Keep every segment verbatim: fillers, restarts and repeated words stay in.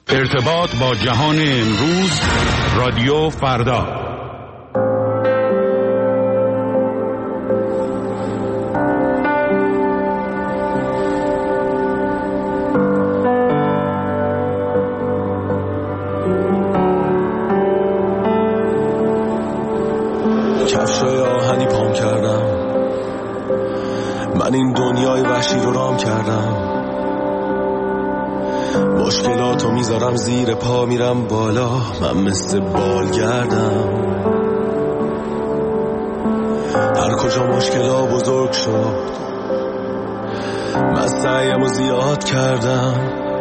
ارتباط با جهان امروز، رادیو فردا. کفشای آهنی پام کردم، من این دنیای وحشی رو رام کردم. مشکلاتو میذارم زیر پا، میرم بالا، من مثل بالگردم. هر کجا مشکلا بزرگ شد، من سعیمو زیاد کردم.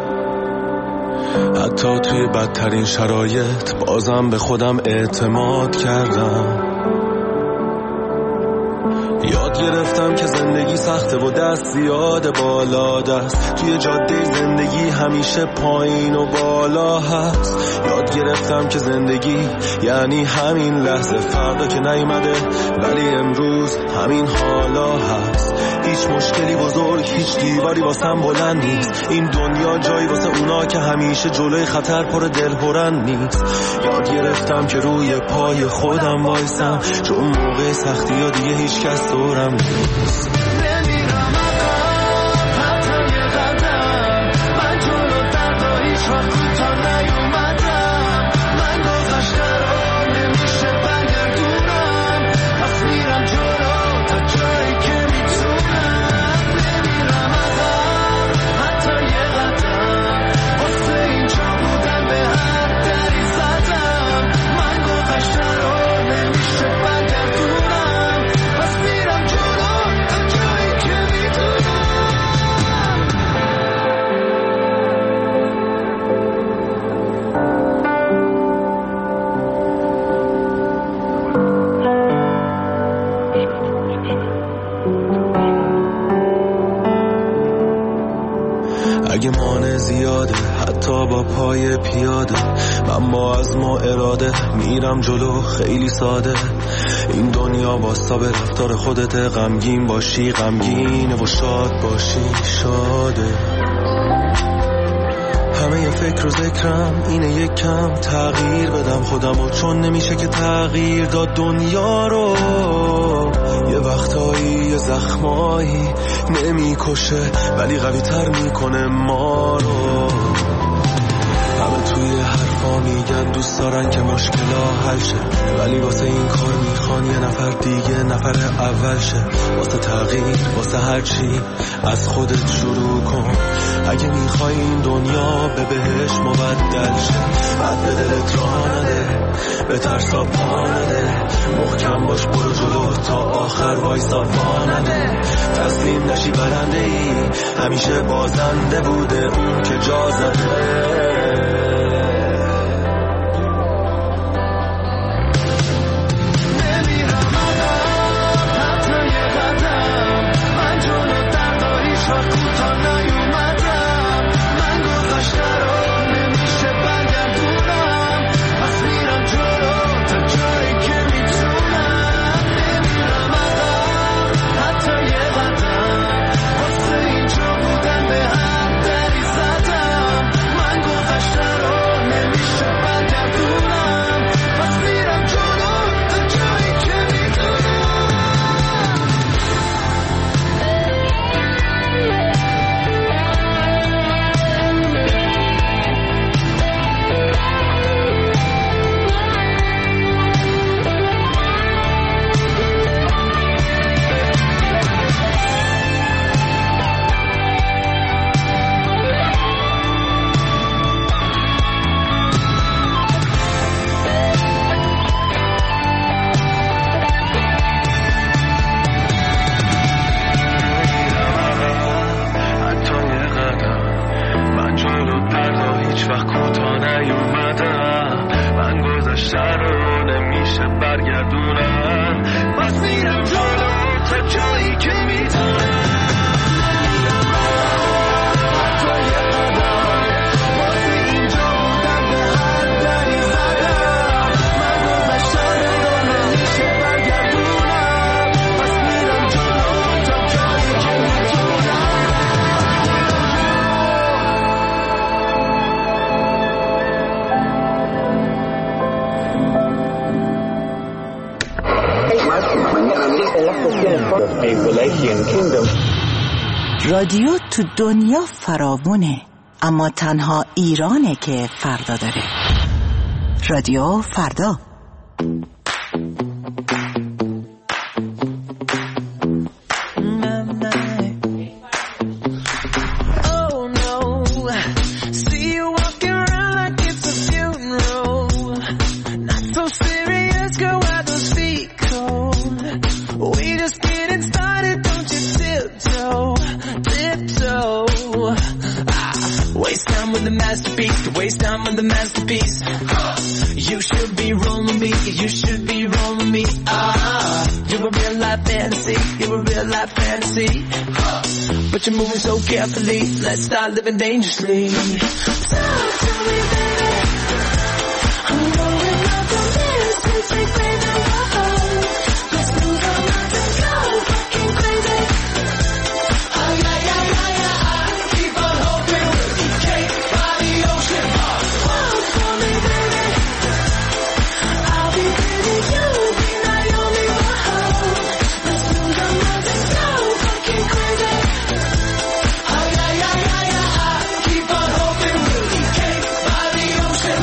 حتی توی بدترین شرایط بازم به خودم اعتماد کردم. یاد گرفتم که زندگی سخته و دست زیاد بالا دست، توی جاده زندگی همیشه پایین و بالا هست. یاد گرفتم که زندگی یعنی همین لحظه، فردا که نیومده ولی امروز همین حالا هست. هیچ مشکلی بزرگ، هیچ دیواری واسم بلند نیست. این دنیا جایی واسه اونا که همیشه جلوی خطر پر دلهرن نیست. یاد گرفتم که روی پای خودم وایسم، چون موقع سختی ها دیگه هیچ کس دورم نیست. نمیرم عقب حتی یه قدم، من جلو دردا هیچ وقت کوتاه نیومدم. من گذشته رو نمیشه برگردونم، پس میرم جلو تا جایی که میتونم. نمیرم عقب حتی یه قدم، واسه اینجا بودم به هر دری زدم. من گذشته رو نمیشه برگردونم، پس میرم جلو تا جایی که میتونم. اگه مانع زیاده حتی با پای پیاده، من با از ما اراده میرم جلو خیلی ساده. این دنیا واستا به رفتار خودت، غمگین باشی غمگینه و شاد باشی شاده. همه یه فکر و ذکرم اینه یک کم تغییر بدم خودمو، چون نمیشه که تغییر داد دنیا رو. یه وقتایی یه زخمایی نمیکشه ولی قوی تر میکنه ما رو. همه توی حرفا میگن دوست دارن که مشکلا حل شه، ولی واسه این کار میخوان یه نفر دیگه نفر اول شه. واسه تغییر واسه هر چی از خودت شروع کن. اگه میخوای این دنیا به بهش مبدل شه، بعد به دلت راه نده، به ترسا پا نده. محکم باش برو جلو تا آخر وایسا پا نده. تسلیم نشی برنده ای، همیشه بازنده بوده اون که جا زده. رادیو تو دنیا فراوونه، اما تنها ایرانه که فردا داره. رادیو فردا. Waste time with the masterpiece. You should be rolling me. You should be rolling me. Ah, you're a real life fantasy. You're a real life fantasy. But you're moving so carefully. Let's start living dangerously. Talk to me, baby. I'm going up on this. Let's take baby home. Let's move on out and go fucking crazy. Oh yeah, yeah, yeah, yeah. Keep on hoping we'll be cake by the ocean. Walk for me, baby. I'll be baby, you'll be Naomi. Whoa. Let's move on out and go fucking crazy. Oh yeah, yeah, yeah, yeah. Keep on hoping we'll be cake by the ocean.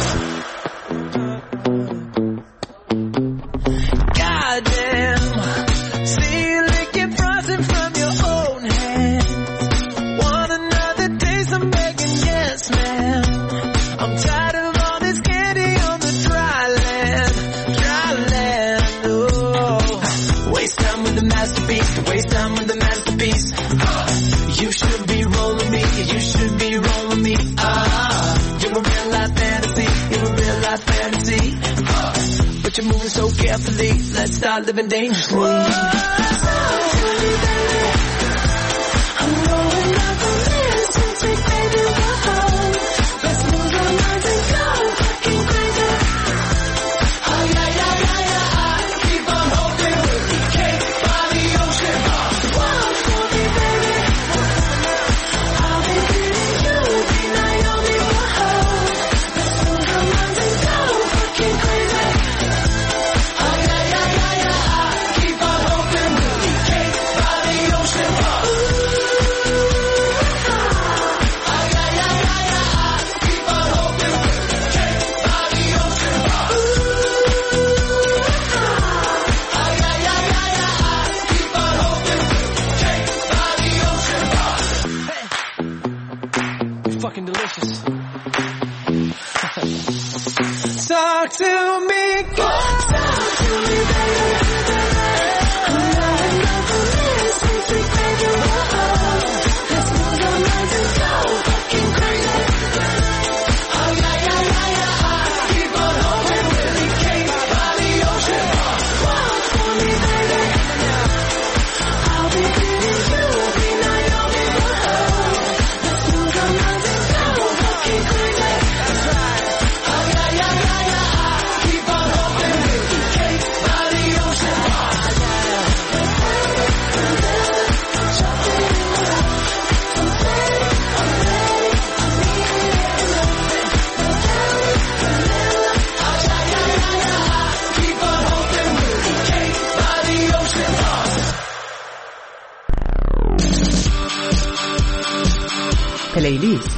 Goddamn. See you licking frosting from your own hand. Want another taste? I'm begging, yes, ma'am. I'm tired of all this candy on the dry land, dry land. Oh, waste time with the masterpiece. Waste time with the masterpiece. You should be rolling me. You should be rolling me. Ah, you're a real life fantasy. You're a real life fantasy. But you're moving so carefully. Let's start living dangerously. Talk to me, baby. I'm going up on this. Let's take baby home. Let's move on out and go fucking crazy. Oh yeah, yeah, yeah, yeah. Keep on hoping we'll be cake by the ocean. Walk for me, baby. I'll be pretty, you'll be Naomi. Whoa. Let's move on out and go fucking crazy. Oh yeah, yeah, yeah, yeah. Keep on hoping we'll be cake by the ocean. Oh yeah, yeah, yeah, yeah. Keep on hoping we'll be cake by the ocean. Oh yeah, yeah, yeah, yeah. Keep on hoping we'll be cake by the ocean. Hey, you're fucking delicious. Talk to me, talk to me, baby. I'm going up on this. Let's take baby home. Let's move on out and go fucking crazy. Oh yeah, yeah, yeah, yeah. Keep on hoping we'll be cake by the ocean. Walk for me, baby. I'll be pretty, you'll be Naomi. Whoa. Let's move on out and go fucking crazy. That's right. Oh yeah, yeah, yeah, yeah. Keep on hoping we'll be cake by the ocean. Keep on hoping we'll be cake by the ocean. پلیلیست.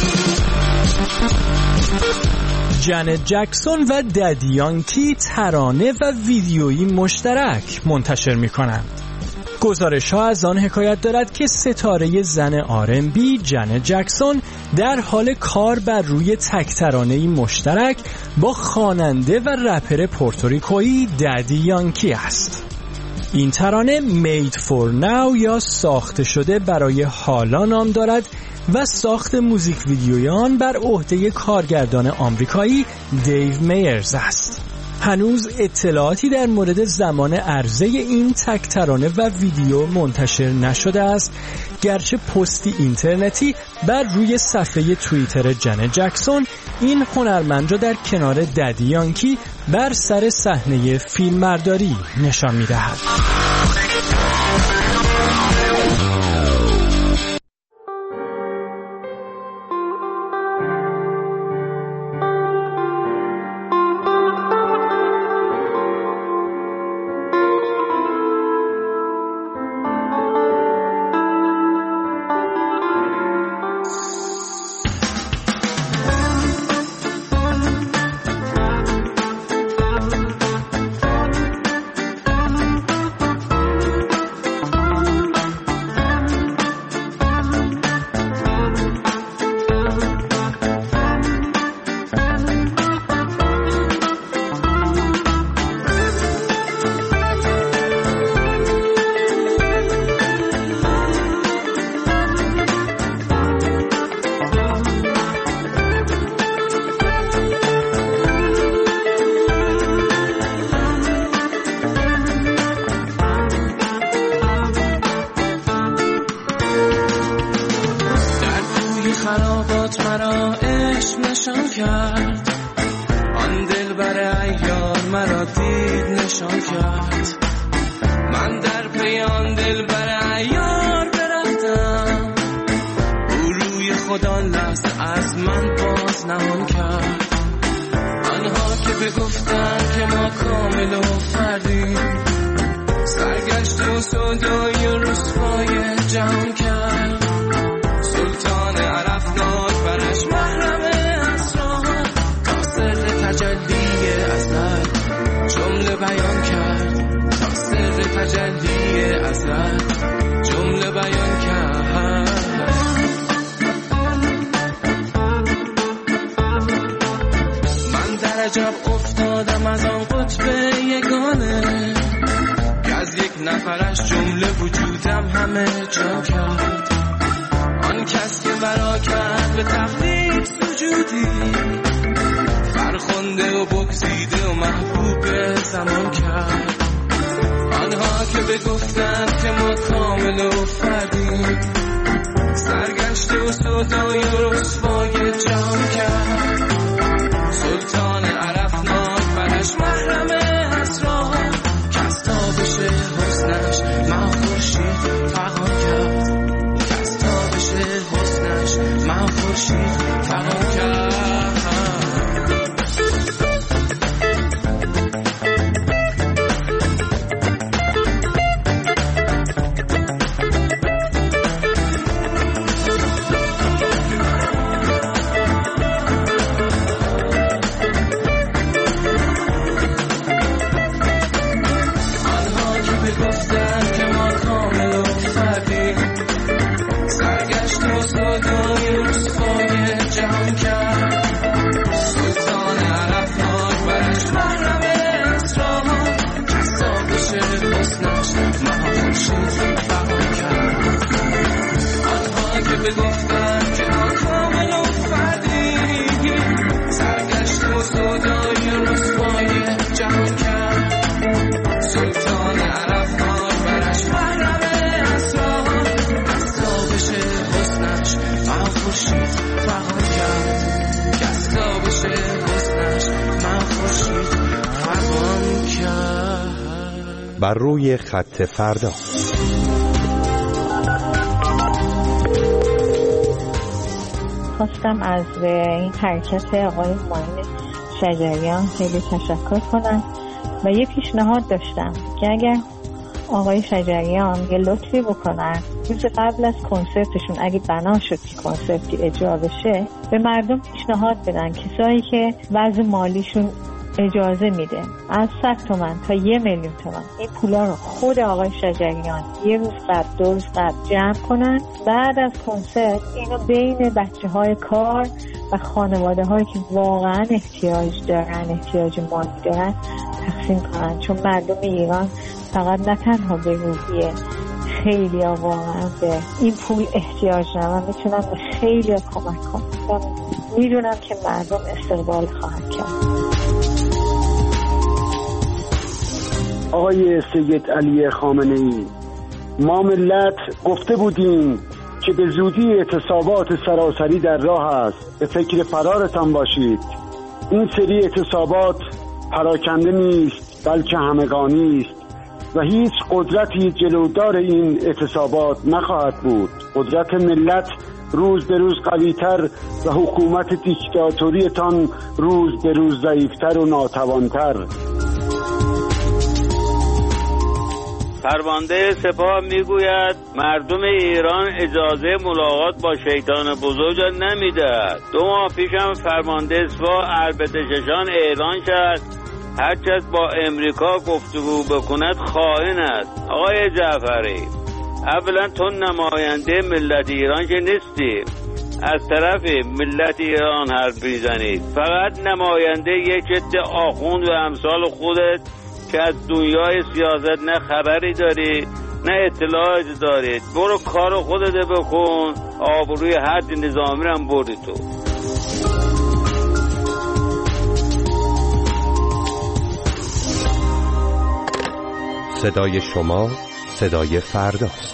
جنت جکسون و ددی یانکی ترانه و ویدیویی مشترک منتشر می‌کنند. گزارش ها از آن حکایت دارد که ستاره زن آر ام بی جنت جکسون در حال کار بر روی تک ترانه‌ای مشترک با خواننده و رپر پورتوریکویی ددی یانکی است. این ترانه Made for Now یا ساخته شده برای حالا نام دارد و ساخت موزیک ویدیوی آن بر عهده کارگردان آمریکایی دیو میرز است. هنوز اطلاعاتی در مورد زمان عرضه این تک ترانه و ویدیو منتشر نشده است، گرچه پستی اینترنتی بر روی صفحه توییتر جنت جکسون این هنرمند را در کنار ددی یانکی بر سر صحنه فیلمبرداری نشان می‌دهد. نشان کرد، آن دلبر عیار مرا دید نشان کرد. من در پی آن دلبر عیار برفتم، او روی خدا لحظه از من باز نهان کرد. آنها که بگفتن که ما کامل و فردیم، سرگشت و سودای و رسوای جهان کرد. سلطان عرفناک برش محرم اسرار، تا سر تجلی ازل جمله بیان کرد، تا سر تجلی ازل جمله بیان کرد. من در عجب افتادم از آن قطب یگانه، که از یک نفرش جمله وجودم همه جا کرد. آن کس که برا کرد به تقلید سجودی، فرخنده و بگزیده و محبوب زمان کرد. آنها که بگفتند که ما کامل و فردیم، سرگشت و سودای و رسوای جهان کرد. سلطان عرفناک برش محرم اسرار، کس تابش حسنش من خورشید فغان کرد، کس تابش حسنش من خورشید فغان کرد. بگفتن که ما کامل و فردیم، سرگشت و سودای رسوای جهان کرد. سلطان عرفناک برش محرم اسرار، از تابش حسنش من خورشید فغان کرد، از تابش حسنش من خورشید فغان کرد. بر روی خط فردا. خواستم از این حرکت آقای معین شجریان خیلی تشکر کنم و یه پیشنهاد داشتم که اگر آقای شجریان یه لطفی بکنن روز قبل از کنسرتشون، اگه بنا شد که کنسرتی اجرا بشه، به مردم پیشنهاد بدن کسایی که وضع مالیشون اجازه میده از صد تومن تا یه میلیون تومن این پولا رو خود آقای شجریان یه روز قبل دو روز قبل جمع کنن، بعد از کنسرت اینو بین بچه های کار و خانواده هایی که واقعا احتیاج دارن، احتیاج مالی دارن تقسیم کنن. چون مردم ایران فقط نه تنها به روحیه، خیلی ها واقعا به این پول احتیاج دارن، میتونن به خیلی ها کمک کنن. میدونم که مردم استقبال خواهند کرد. آقای سید علی خامنه‌ای، ما ملت گفته بودیم که به زودی اعتصابات سراسری در راه است، به فکر فرارتان باشید. این سری اعتصابات پراکنده نیست بلکه همگانی است و هیچ قدرتی جلودار این اعتصابات نخواهد بود. قدرت ملت روز به روز قوی‌تر و حکومت دیکتاتوریتان روز به روز ضعیف‌تر و ناتوان‌تر. فرمانده سپاه میگوید مردم ایران اجازه ملاقات با شیطان بزرگ نمیدهد. دو ماه پیشم فرمانده سپاه اربدششان اعلان کرد هرچه با امریکا گفتگو بکند خائن است. آقای جعفری، اولا تو نماینده ملت ایران که نیستی، از طرف ملت ایران حرف میزنید. فقط نماینده یک عده آخوند و امثال خودت که از دنیای سیاست نه خبری داری نه اطلاعاتی دارید. برو کار خودت بکن، آبروی حد نظامی رو هم بردی تو. صدای شما صدای فرداست.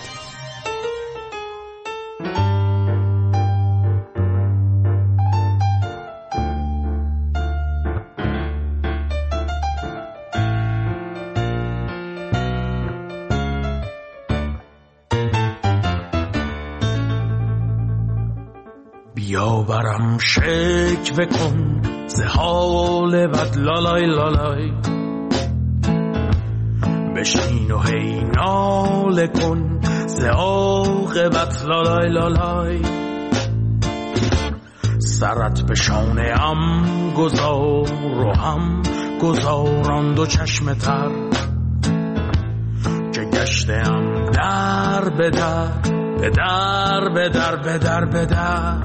برم شکوه کن ز حال بد لالای لالای، بشین و هی ناله کن ز عاقبت لالای لالای. سرت به شانه ام گذار و هم گذاران دو چشم تر، که گشتم در به در به در به در به در به در.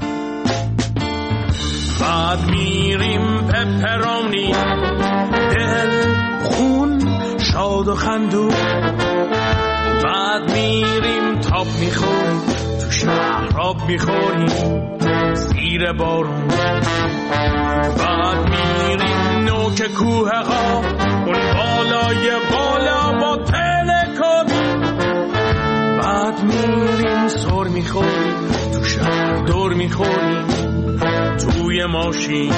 بعد میریم پپرانی دل خون شاد و خندون، بعد میریم تاب میخوریم تو شهراب میخوریم زیر بارون، بعد میریم نوک کوه ها اون بالای بالا با تلکابی، بعد میریم سر میخوریم تو شهر دور میخوریم توی ماشین.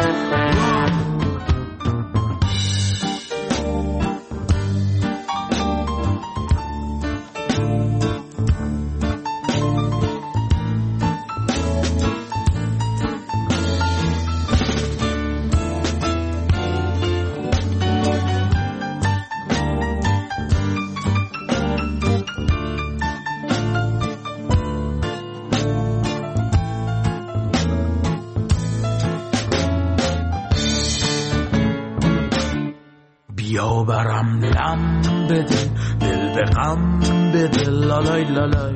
بیا برم لم بده دل به غم بده لالای لالای،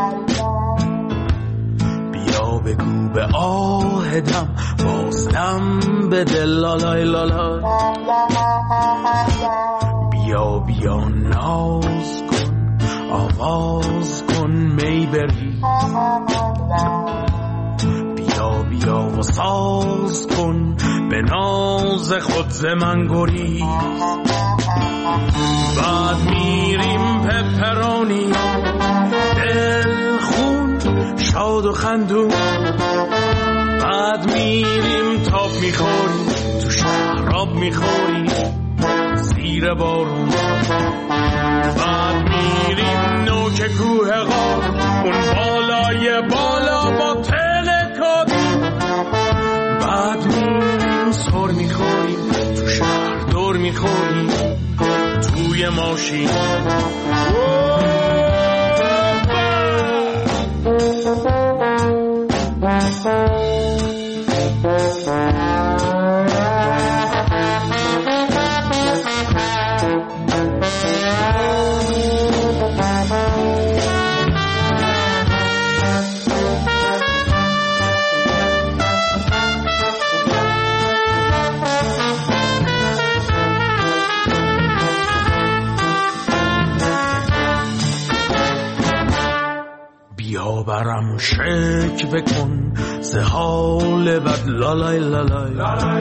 بیا بگو به آهدم بازدم بده لالای لالای. بیا بیا ناز کن آواز کن می بری، بیا بیا و ساز کن به ناز خود ز من گریز. بعد میریم پپرانی دل خون شاد و خندون، بعد میریم تاب میخوریم تو شهراب میخوریم زیر بارون، بعد میریم نوک کوه غار اون بالای بالا با تلکابی، بعد میریم سر میخوریم تو شهر دور میخوریم توی ماشین. بیا برم شکوه کن ز حال بد لالای لالای،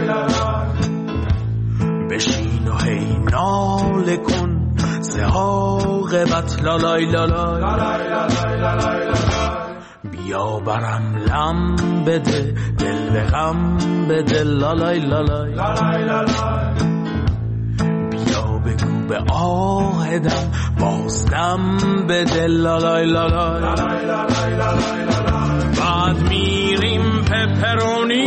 بشین و هی ناله کن ز عاقبت لالای لالای. بیا برم لم بده دل به غم بده لالای لالای، بگو به آهدم بازدم بده لالای لالای. بعد میریم پپرونی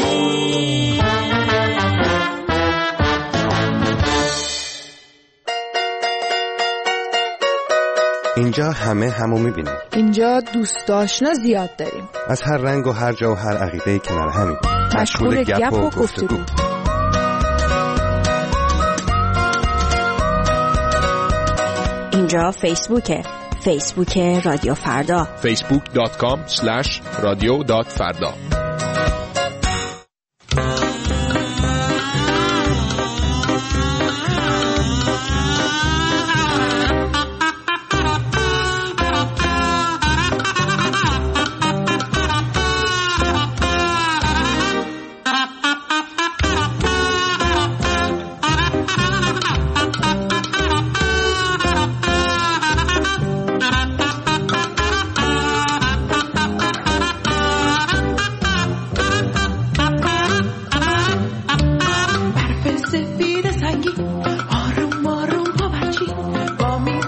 اینجا همه همو میبینیم. اینجا دوست آشنا زیاد داریم، از هر رنگ و هر جا و هر عقیده‌ای کنار همیم، مشغول گپ و گفتگو. اینجا فیسبوکه، فیسبوک رادیو فردا، فیسبوک دات کام اسلش رادیو دات فردا.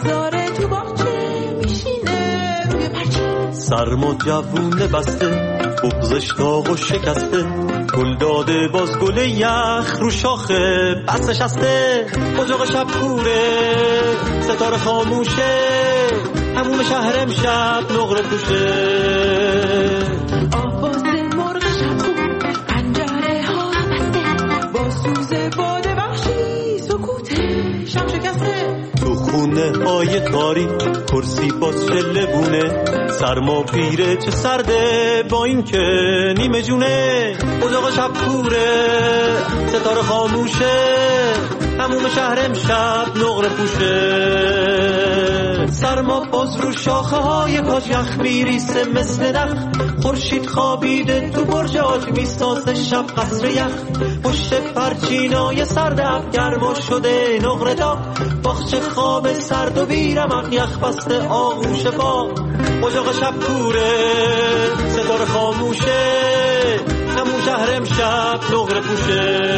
سرم و جوونه بسته بغزش داغ و شکسته، گل داده باز گل یخ رو شاخه بس نشسته. اجاق شب کوره ستاره خاموشه، هموم شهر امشب نقره پوشه. آواز مرغ شب خون پنجره ها بسته، با سوز باد وحشی سکوت شب شکسته. تو خونه های تاریک کرسی باز چله بونه، سرما پیره چه سرده با این که نیمه جونه. اجاق شب کوره ستاره خاموشه، هموم شهر امشب نقره پوشه. سرما باز رو شاخه های کاج یخ میریسه مثل نخ، خورشید خوابیده تو برج آج میسازه شب قصر یخ. پشت پرچینای سرد اب گرما شده نقره داغ، باغچه خواب سرد و بیرمق یخ بسته آغوش باغ. اجاق شب کوره ستاره خاموشه، همون شهر امشب نقره پوشه.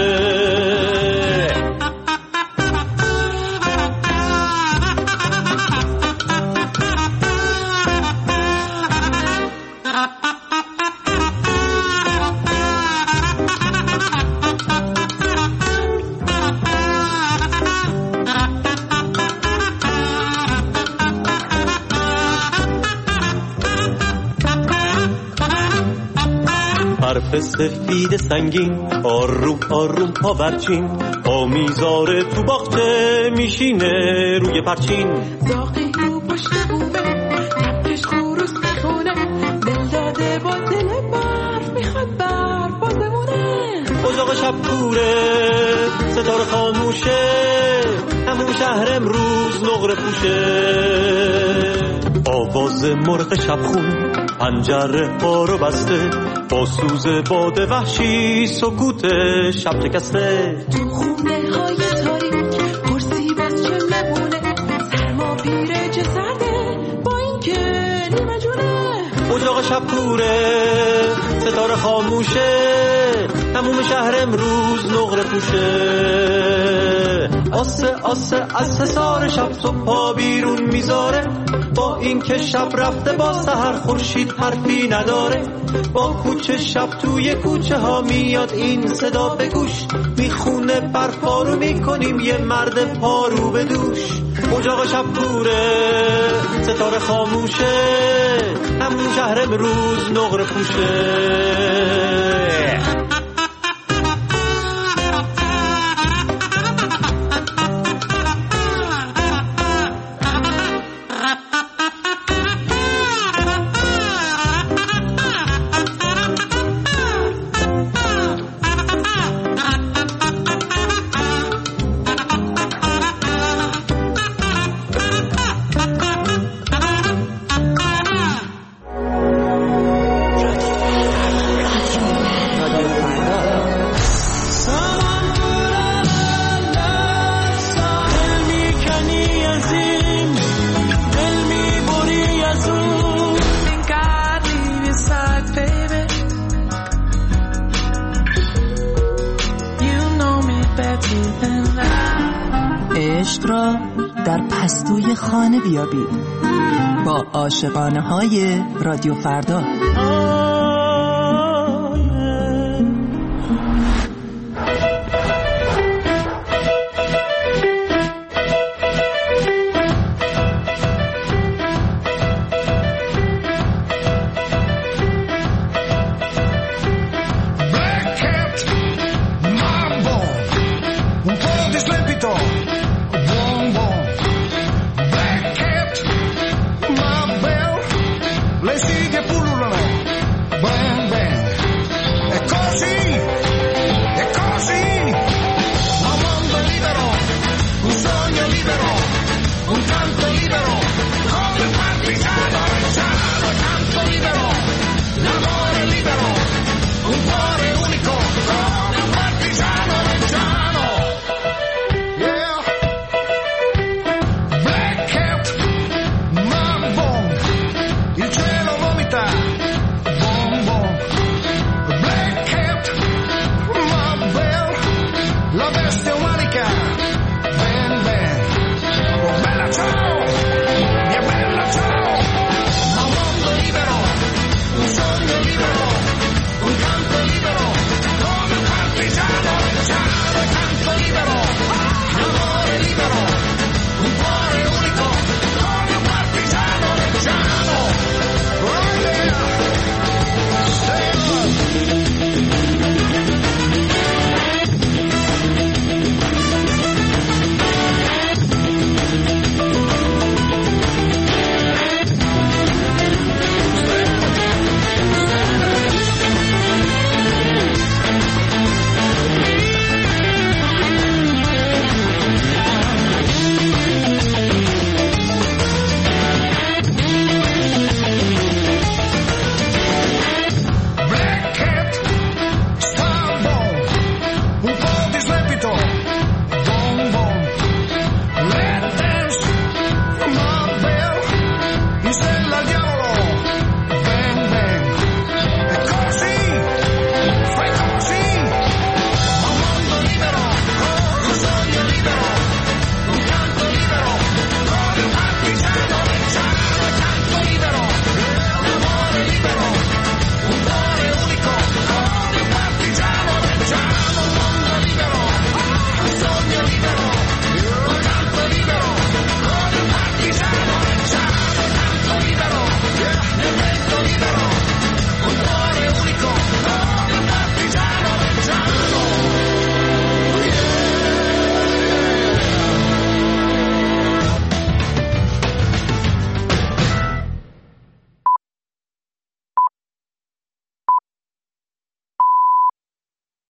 حرف سفید سنگین آروم آروم پا برچین، پا میذاره تو باغچه میشینه روی پرچین. زاقی رو پشت بومه تپش خروس میخونه، دل داده با دل برف میخواد برف باز بمونه. اجاق شب کوره ستاره خاموشه، همون شهر امروز نقره پوشه. آواز مرغ شب خون پنجره ها رو بسته، با سوز باد وحشی سکوت شب شکسته. تو خونه های تاریک کرسی باز چله بونه، سرما پیره چه سرده با این که نیمه جونه. اجاق شب کوره ستاره خاموشه، هموم شهر امروز نقره پوشه. آسه آسه از حصار شب صبح پا بیرون میذاره، با این که شب رفته با سحر خورشید حرفی نداره. با کوچه شب توی کوچه ها میاد این صدا به گوش، میخونه برپا رو میکنیم یه مرد پارو به دوش. اجاق شب کوره ستاره خاموشه، همون شهر امروز نقره پوشه. عشق را در پستوی خانه بیابید با عاشقانه های رادیو فردا.